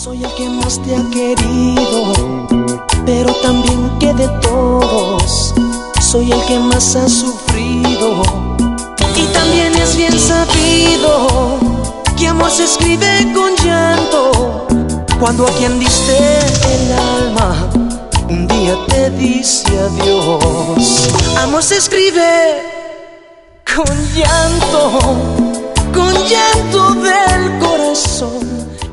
Soy el que más te ha querido, pero también que de todos soy el que más ha sufrido. Y también es bien sabido que amor se escribe con llanto, cuando a quien diste el alma un día te dice adiós. Amor se escribe con llanto del corazón.